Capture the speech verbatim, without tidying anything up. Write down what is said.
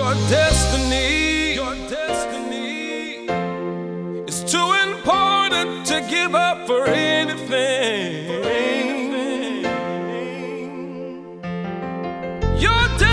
Your destiny, your destiny is too important to give up for anything. Your destiny